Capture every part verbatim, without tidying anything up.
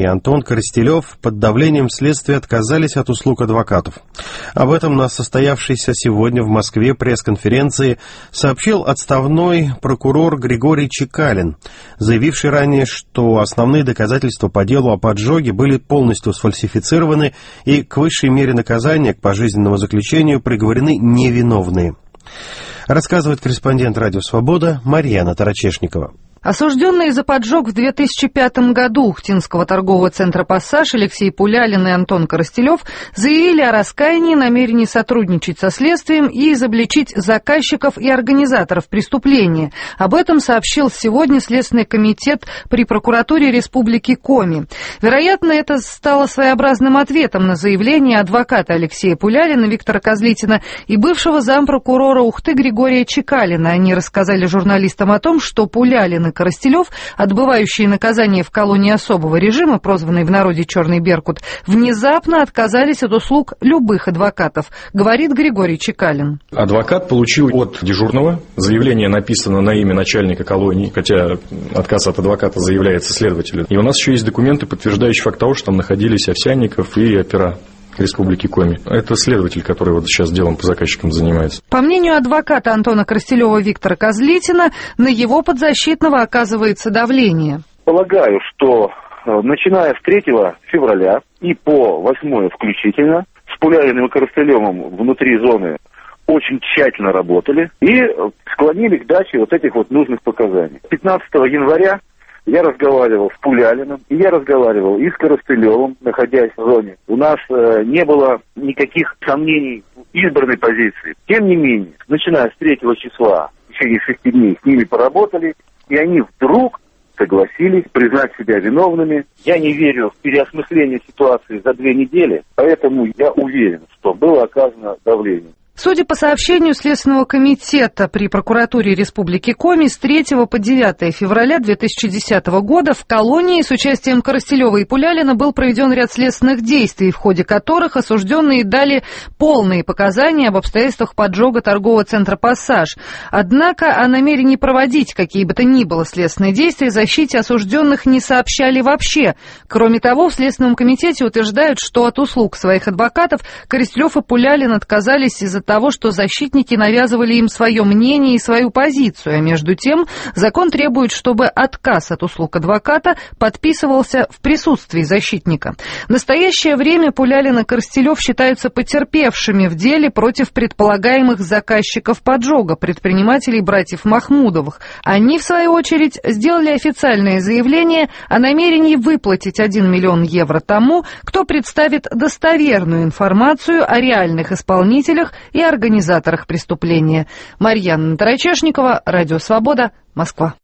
и Антон Коростелев под давлением следствия отказались от услуг адвокатов. Об этом на состоявшейся сегодня в Москве пресс-конференции сообщил отставной прокурор Григорий Чекалин, заявивший ранее, что основные доказательства по делу о поджоге были полностью сфальсифицированы и к высшей мере наказания, к пожизненному заключению, приговорены невиновные. Рассказывает корреспондент «Радио Свобода» Марьяна Тарачешникова. Осужденные за поджог в две тысячи пятом году Ухтинского торгового центра «Пассаж» Алексей Пулялин и Антон Коростелев заявили о раскаянии, намерении сотрудничать со следствием и изобличить заказчиков и организаторов преступления. Об этом сообщил сегодня Следственный комитет при прокуратуре Республики Коми. Вероятно, это стало своеобразным ответом на заявление адвоката Алексея Пулялина Виктора Козлитина и бывшего зампрокурора Ухты Григория Чекалина. Они рассказали журналистам о том, что Пулялин и Коростелев, отбывающие наказание в колонии особого режима, прозванной в народе «Черный Беркут», внезапно отказались от услуг любых адвокатов, говорит Григорий Чекалин. Адвокат получил от дежурного, заявление написано на имя начальника колонии, хотя отказ от адвоката заявляется следователю. И у нас еще есть документы, подтверждающие факт того, что там находились Овсянников и опера Республики Коми. Это следователь, который вот сейчас делом по заказчикам занимается. По мнению адвоката Антона Коростелева Виктора Козлитина, на его подзащитного оказывается давление. Полагаю, что начиная с третьего февраля и по восьмое включительно с Пулялиным и Коростелевым внутри зоны очень тщательно работали и склонили к даче вот этих вот нужных показаний. пятнадцатого января я разговаривал с Пулялиным, и я разговаривал и с Коростелевым, находясь в зоне. У нас э, не было никаких сомнений в избранной позиции. Тем не менее, начиная с третьего числа, в течение шести дней с ними поработали, и они вдруг согласились признать себя виновными. Я не верю в переосмысление ситуации за две недели, поэтому я уверен, что было оказано давление. Судя по сообщению Следственного комитета при прокуратуре Республики Коми, с третьего по девятое февраля две тысячи десятого года в колонии с участием Коростелева и Пулялина был проведен ряд следственных действий, в ходе которых осужденные дали полные показания об обстоятельствах поджога торгового центра «Пассаж». Однако о намерении проводить какие бы то ни было следственные действия защите осужденных не сообщали вообще. Кроме того, в Следственном комитете утверждают, что от услуг своих адвокатов Коростелев и Пулялин отказались из-за того, что защитники навязывали им свое мнение и свою позицию, а между тем закон требует, чтобы отказ от услуг адвоката подписывался в присутствии защитника. В настоящее время Пулялин и Коростелев считаются потерпевшими в деле против предполагаемых заказчиков поджога, предпринимателей братьев Махмудовых. Они, в свою очередь, сделали официальное заявление о намерении выплатить один миллион евро тому, кто представит достоверную информацию о реальных исполнителях и организаторах преступления. Марьяна Тарачешникова, Радио Свобода, Москва.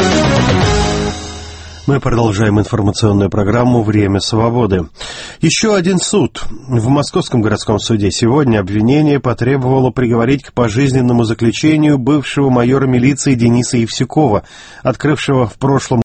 Мы продолжаем информационную программу «Время свободы». Еще один суд. В Московском городском суде сегодня обвинение потребовало приговорить к пожизненному заключению бывшего майора милиции Дениса Евсюкова, открывшего в прошлом